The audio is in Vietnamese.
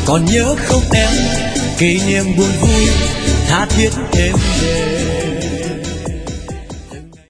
còn nhớ không em, kỷ niệm buồn vui tha thiết êm đềm.